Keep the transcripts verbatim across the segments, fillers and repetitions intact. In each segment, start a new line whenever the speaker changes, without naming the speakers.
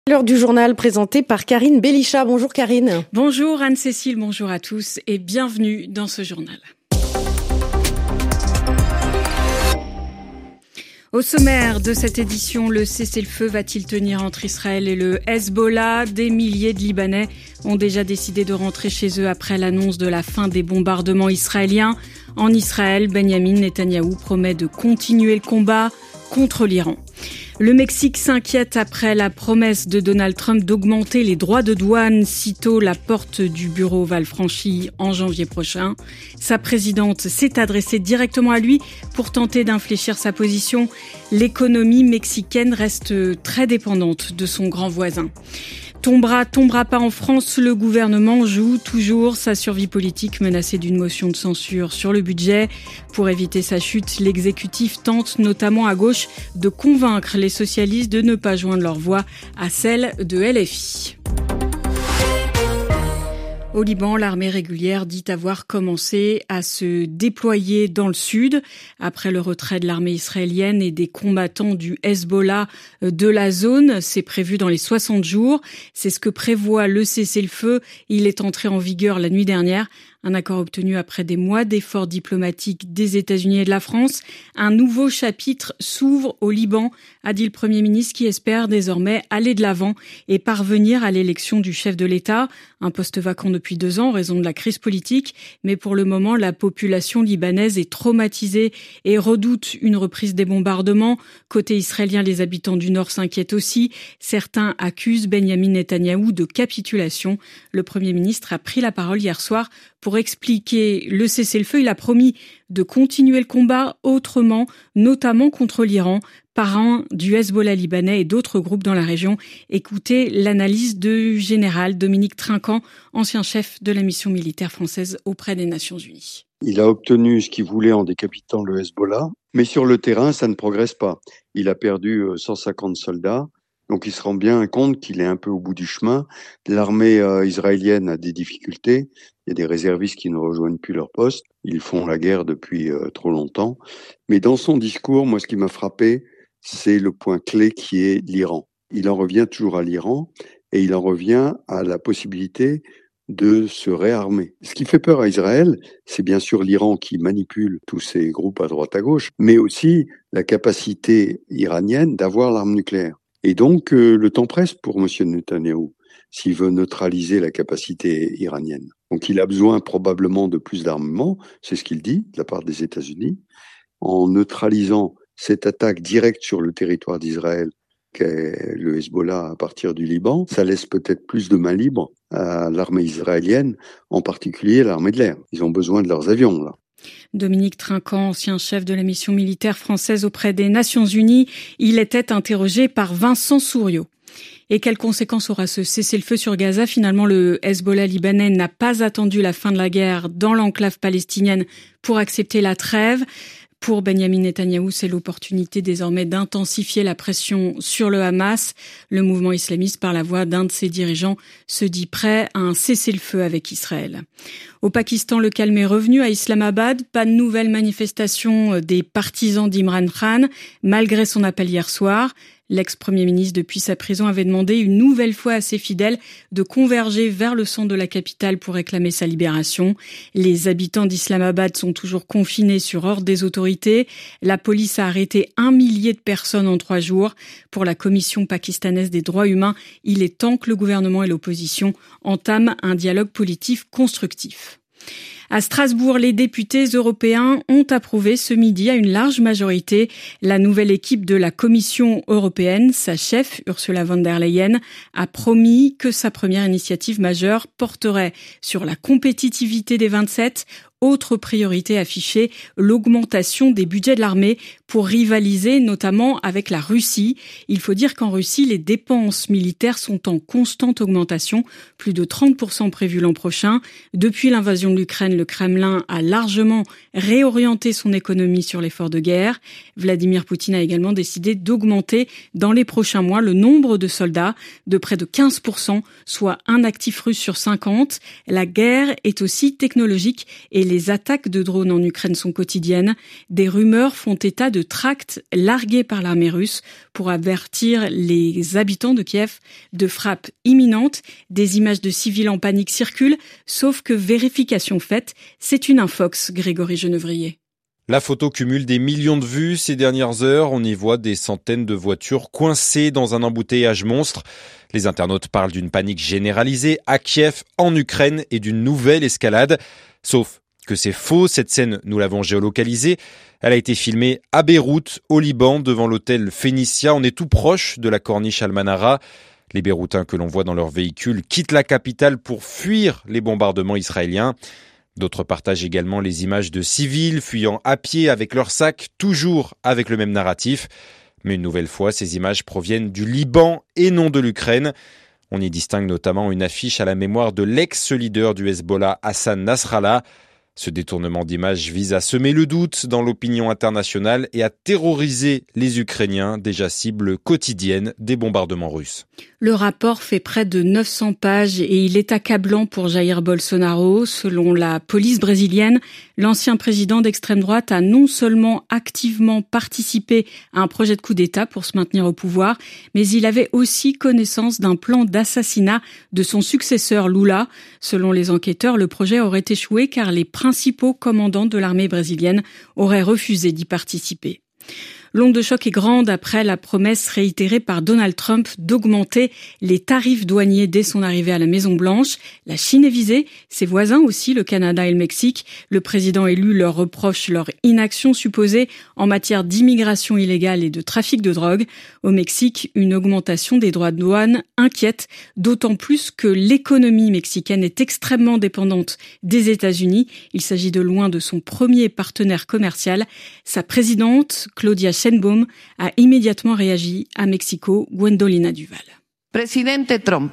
L'heure du journal présenté par Karine Bélichat. Bonjour Karine.
Bonjour Anne-Cécile, bonjour à tous et bienvenue dans ce journal. Au sommaire de cette édition, le cessez-le-feu va-t-il tenir entre Israël et le Hezbollah ? Des milliers de Libanais ont déjà décidé de rentrer chez eux après l'annonce de la fin des bombardements israéliens. En Israël, Benyamin Netanyahou promet de continuer le combat contre l'Iran. Le Mexique s'inquiète après la promesse de Donald Trump d'augmenter les droits de douane sitôt la porte du bureau ovale franchie en janvier prochain. Sa présidente s'est adressée directement à lui pour tenter d'infléchir sa position. L'économie mexicaine reste très dépendante de son grand voisin. Tombera, tombera pas en France, le gouvernement joue toujours sa survie politique menacée d'une motion de censure sur le budget. Pour éviter sa chute, l'exécutif tente notamment à gauche de convaincre les socialistes de ne pas joindre leur voix à celle de L F I. Au Liban, l'armée régulière dit avoir commencé à se déployer dans le sud après le retrait de l'armée israélienne et des combattants du Hezbollah de la zone. C'est prévu dans les soixante jours. C'est ce que prévoit le cessez-le-feu. Il est entré en vigueur la nuit dernière. Un accord obtenu après des mois d'efforts diplomatiques des États-Unis et de la France. Un nouveau chapitre s'ouvre au Liban, a dit le Premier ministre, qui espère désormais aller de l'avant et parvenir à l'élection du chef de l'État. Un poste vacant depuis deux ans en raison de la crise politique. Mais pour le moment, la population libanaise est traumatisée et redoute une reprise des bombardements. Côté israélien, les habitants du Nord s'inquiètent aussi. Certains accusent Benyamin Netanyahou de capitulation. Le Premier ministre a pris la parole hier soir pour expliquer le cessez-le-feu. Il a promis de continuer le combat autrement, notamment contre l'Iran, parrain du Hezbollah libanais et d'autres groupes dans la région. Écoutez l'analyse du général Dominique Trinquant, ancien chef de la mission militaire française auprès des Nations Unies.
Il a obtenu ce qu'il voulait en décapitant le Hezbollah, mais sur le terrain, ça ne progresse pas. Il a perdu cent cinquante soldats. Donc il se rend bien compte qu'il est un peu au bout du chemin. L'armée euh, israélienne a des difficultés. Il y a des réservistes qui ne rejoignent plus leur poste. Ils font la guerre depuis euh, trop longtemps. Mais dans son discours, moi, ce qui m'a frappé, c'est le point clé qui est l'Iran. Il en revient toujours à l'Iran et il en revient à la possibilité de se réarmer. Ce qui fait peur à Israël, c'est bien sûr l'Iran qui manipule tous ces groupes à droite à gauche, mais aussi la capacité iranienne d'avoir l'arme nucléaire. Et donc, euh, le temps presse pour M. Netanyahou, s'il veut neutraliser la capacité iranienne. Donc, il a besoin probablement de plus d'armement, c'est ce qu'il dit, de la part des États-Unis, en neutralisant cette attaque directe sur le territoire d'Israël qu'est le Hezbollah à partir du Liban. Ça laisse peut-être plus de main libre à l'armée israélienne, en particulier l'armée de l'air. Ils ont besoin de leurs avions, là.
Dominique Trinquant, ancien chef de la mission militaire française auprès des Nations Unies, il était interrogé par Vincent Souriau. Et quelles conséquences aura ce cessez-le-feu sur Gaza ? Finalement, le Hezbollah libanais n'a pas attendu la fin de la guerre dans l'enclave palestinienne pour accepter la trêve. Pour Benyamin Netanyahou, c'est l'opportunité désormais d'intensifier la pression sur le Hamas. Le mouvement islamiste, par la voix d'un de ses dirigeants, se dit prêt à un cessez-le-feu avec Israël. Au Pakistan, le calme est revenu à Islamabad. Pas de nouvelles manifestations des partisans d'Imran Khan, malgré son appel hier soir. L'ex-premier ministre, depuis sa prison, avait demandé une nouvelle fois à ses fidèles de converger vers le centre de la capitale pour réclamer sa libération. Les habitants d'Islamabad sont toujours confinés sur ordre des autorités. La police a arrêté un millier de personnes en trois jours. Pour la Commission pakistanaise des droits humains, il est temps que le gouvernement et l'opposition entament un dialogue politique constructif. À Strasbourg, les députés européens ont approuvé ce midi à une large majorité la nouvelle équipe de la Commission européenne. Sa chef, Ursula von der Leyen, a promis que sa première initiative majeure porterait sur la compétitivité des vingt-sept. Autre priorité affichée, l'augmentation des budgets de l'armée pour rivaliser notamment avec la Russie. Il faut dire qu'en Russie, les dépenses militaires sont en constante augmentation, plus de trente pour cent prévus l'an prochain. Depuis l'invasion de l'Ukraine, le Kremlin a largement réorienté son économie sur l'effort de guerre. Vladimir Poutine a également décidé d'augmenter dans les prochains mois le nombre de soldats de près de quinze pour cent, soit un actif russe sur cinquante. La guerre est aussi technologique et les attaques de drones en Ukraine sont quotidiennes. Des rumeurs font état de tracts largués par l'armée russe pour avertir les habitants de Kiev de frappes imminentes. Des images de civils en panique circulent, sauf que vérification faite, c'est une infox, Grégory Genevrier.
La photo cumule des millions de vues ces dernières heures. On y voit des centaines de voitures coincées dans un embouteillage monstre. Les internautes parlent d'une panique généralisée à Kiev, en Ukraine, et d'une nouvelle escalade. Sauf que c'est faux, cette scène, nous l'avons géolocalisée. Elle a été filmée à Beyrouth, au Liban, devant l'hôtel Phénicia. On est tout proche de la corniche Al-Manara. Les Beyrouthins que l'on voit dans leur véhicule quittent la capitale pour fuir les bombardements israéliens. D'autres partagent également les images de civils fuyant à pied avec leurs sacs, toujours avec le même narratif. Mais une nouvelle fois, ces images proviennent du Liban et non de l'Ukraine. On y distingue notamment une affiche à la mémoire de l'ex-leader du Hezbollah, Hassan Nasrallah. Ce détournement d'image vise à semer le doute dans l'opinion internationale et à terroriser les Ukrainiens, déjà cibles quotidiennes des bombardements russes.
Le rapport fait près de neuf cents pages et il est accablant pour Jair Bolsonaro. Selon la police brésilienne, l'ancien président d'extrême droite a non seulement activement participé à un projet de coup d'État pour se maintenir au pouvoir, mais il avait aussi connaissance d'un plan d'assassinat de son successeur Lula. Selon les enquêteurs, le projet aurait échoué car les principaux commandants de l'armée brésilienne auraient refusé d'y participer. L'onde de choc est grande après la promesse réitérée par Donald Trump d'augmenter les tarifs douaniers dès son arrivée à la Maison-Blanche. La Chine est visée, ses voisins aussi, le Canada et le Mexique. Le président élu leur reproche leur inaction supposée en matière d'immigration illégale et de trafic de drogue. Au Mexique, une augmentation des droits de douane inquiète, d'autant plus que l'économie mexicaine est extrêmement dépendante des États-Unis. Il s'agit de loin de son premier partenaire commercial. Sa présidente, Claudia Sheinbaum, a immédiatement réagi à Mexico, Gwendolina Duval.
Président Trump,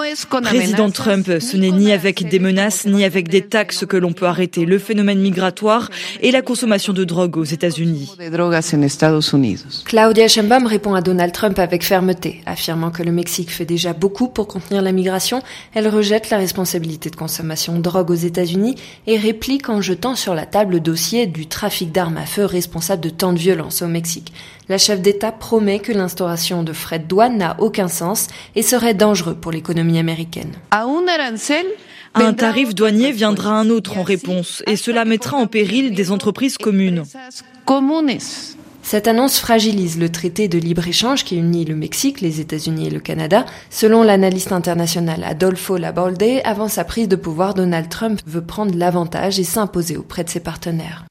ce n'est ni avec des menaces ni avec des taxes que l'on peut arrêter le phénomène migratoire et la consommation de drogue aux États-Unis.
Claudia Sheinbaum répond à Donald Trump avec fermeté, affirmant que le Mexique fait déjà beaucoup pour contenir la migration. Elle rejette la responsabilité de consommation de drogue aux États-Unis et réplique en jetant sur la table le dossier du trafic d'armes à feu responsable de tant de violences au Mexique. La chef d'État promet que l'instauration de frais de douane n'a aucun sens et serait dangereux pour l'économie américaine.
À un tarif douanier viendra un autre en réponse et cela mettra en péril des entreprises communes.
Cette annonce fragilise le traité de libre-échange qui unit le Mexique, les États-Unis et le Canada. Selon l'analyste international Adolfo Labalde, avant sa prise de pouvoir, Donald Trump veut prendre l'avantage et s'imposer auprès de ses partenaires.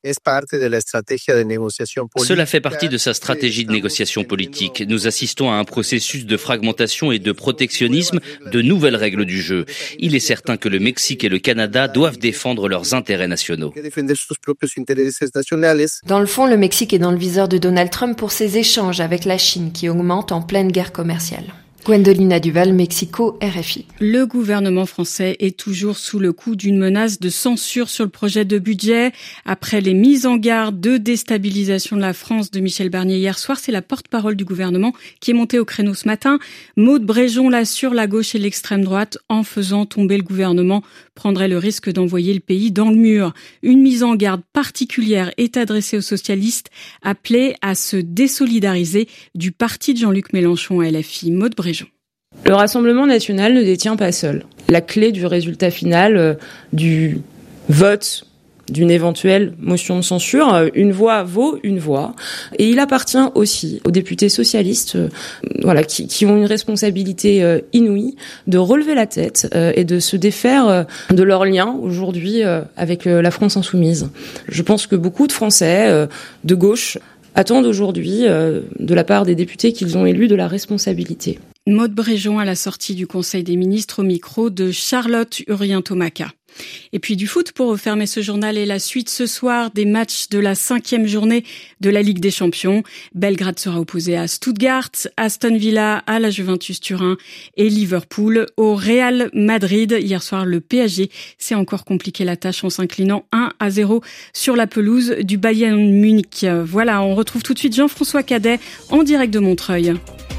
Cela fait partie de sa stratégie de négociation politique. Nous assistons à un processus de fragmentation et de protectionnisme, de nouvelles règles du jeu. Il est certain que le Mexique et le Canada doivent défendre leurs intérêts nationaux.
Dans le fond, le Mexique est dans le viseur de Donald Trump pour ses échanges avec la Chine qui augmente en pleine guerre commerciale. Gwendolina Duval, Mexico, R F I.
Le gouvernement français est toujours sous le coup d'une menace de censure sur le projet de budget. Après les mises en garde de déstabilisation de la France de Michel Barnier hier soir, c'est la porte-parole du gouvernement qui est montée au créneau ce matin. Maude Bréjon l'assure, la gauche et l'extrême droite, en faisant tomber le gouvernement, prendrait le risque d'envoyer le pays dans le mur. Une mise en garde particulière est adressée aux socialistes, appelés à se désolidariser du parti de Jean-Luc Mélenchon à L F I. Maude Bréjon.
Le Rassemblement national ne détient pas seul la clé du résultat final euh, du vote d'une éventuelle motion de censure. Une voix vaut une voix. Et il appartient aussi aux députés socialistes euh, voilà, qui, qui ont une responsabilité euh, inouïe de relever la tête euh, et de se défaire euh, de leur lien aujourd'hui euh, avec euh, la France insoumise. Je pense que beaucoup de Français euh, de gauche attendent aujourd'hui euh, de la part des députés qu'ils ont élus de la responsabilité.
Maude Bréjon à la sortie du Conseil des ministres au micro de Charlotte Urien-Tomaka. Et puis du foot pour refermer ce journal et la suite ce soir des matchs de la cinquième journée de la Ligue des Champions. Belgrade sera opposé à Stuttgart, Aston Villa à la Juventus Turin et Liverpool au Real Madrid. Hier soir, le P S G s'est encore compliqué la tâche en s'inclinant un à zéro sur la pelouse du Bayern Munich. Voilà, on retrouve tout de suite Jean-François Cadet en direct de Montreuil.